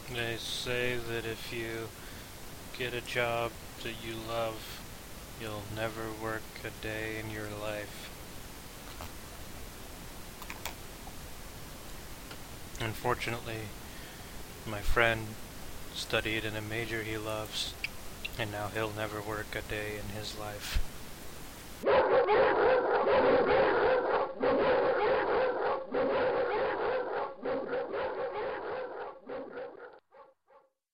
They say that if you get a job that you love, you'll never work a day in your life. Unfortunately, my friend studied in a major he loves, and now he'll never work a day in his life.